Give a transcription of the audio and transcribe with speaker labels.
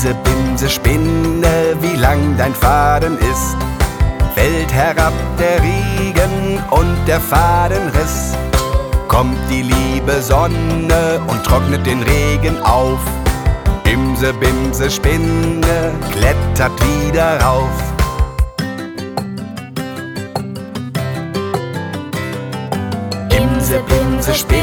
Speaker 1: Imse, Bimse, spinne, wie lang dein Faden ist. Fällt herab der Regen und der Faden riss. Kommt die liebe Sonne und trocknet den Regen auf. Imse, Bimse, spinne, klettert wieder rauf.